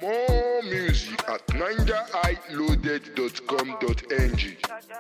More music at ninjahighloaded.com.ng.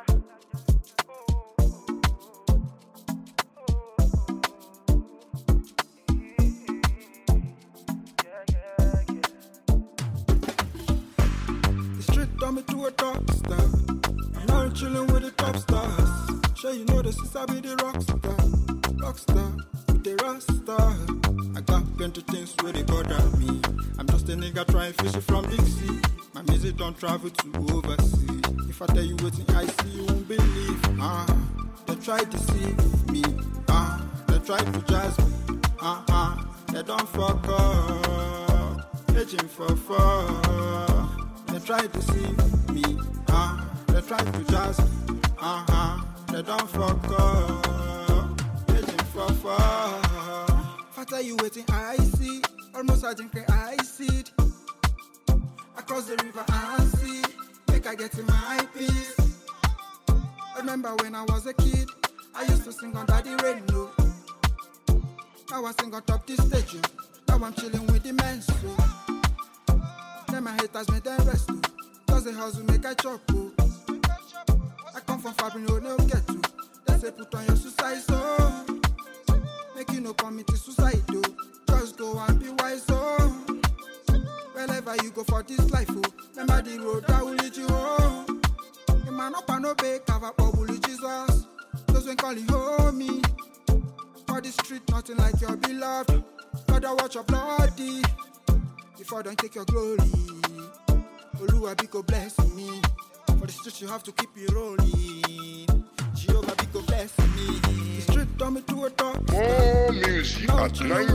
The street turned me to a top star. I'm now chilling with the top stars. Sure you know this is I be the rock star with the rasta. I got plenty things where they bother me. I'm just a nigga trying fishing from big sea. My music don't travel to overseas. If I tell you what I see, you won't believe. They try to deceive me. They try to jazz me. They don't fuck up. Aging for fun. They try to deceive me. They try to jazz me. They don't fuck up. Aging for fun. If I tell you waiting, I see. Almost I drink I see it. Across the river I see. Make I get in my peace. Remember when I was a kid, I used to sing under the rainbow. Now I sing on top this stage. Now I'm chilling with the men. So then my haters made them rest. Cause the house will make I chop. I come from Fabio, no get to. They say put on your suicide so. Make you no commit suicide though. Just go and be wise oh. Wherever you go for this life oh. Remember the road that will lead you home. The man up and obey, cover up will lead Jesus. Those when call you homie. For the street, nothing like your beloved. Gotta watch your bloody. Before don't take your glory. Oluwa Biko bless me. For the street you have to keep it rolling. Jehovah Biko bless me. The street turned me to a top star. More music at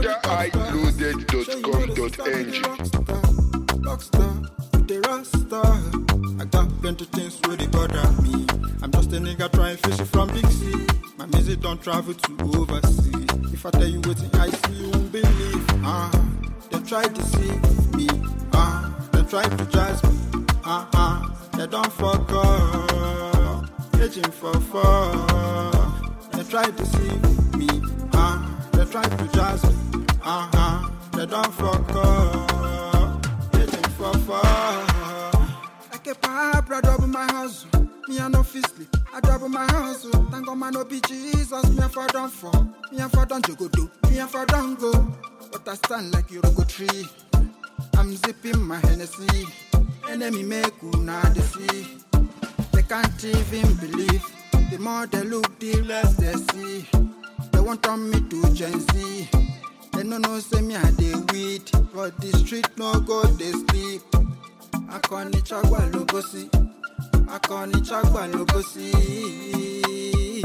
ninjahighloaded.com.ng. Rockstar, with the rasta. I got plenty things where they bother me. I'm just a nigga trying fishing from big sea. My music don't travel to overseas. If I tell you what I see, you won't believe. They try to deceive me. They try to jazz me. They don't fuck up. Aging for fun. They try to deceive me. They try to jazz me. They don't fuck up. Aging for fun. Like a pap, I double my house. Me and no fistly, I double my house. Thank God man no be Jesus. Me and for don't fall. Me and for don't you go do. Me and for don't go. But I stand like you go tree. I'm zipping my Hennessy. Enemy make una they see. They can't even believe. The more they look, the less they see. They want on me to Gen Z. They no say me and they weed. But the street no go they sleep. I can't chagwa logo see. I can't chagwa logo see.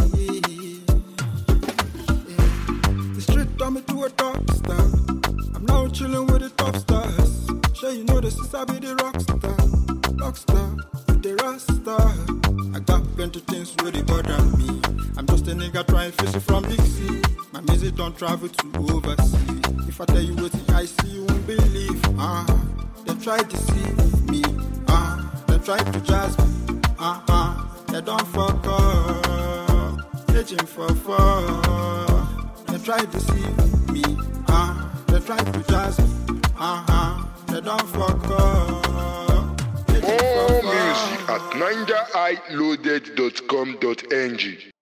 The street turned me to a top star. I'm now chilling with the top stars. Sure you know this is I be the rock star with the rasta. I got plenty things where they bother me. I'm just a nigga trying fishing from big sea. My music don't travel to overseas. If I tell you what I see, you won't believe. They try to deceive me. They try to jazz me. They don't fuck up. Aging for fun. They try to deceive me. They try to jazz me. They don't fuck up. More music at ninjahighloaded.com.ng.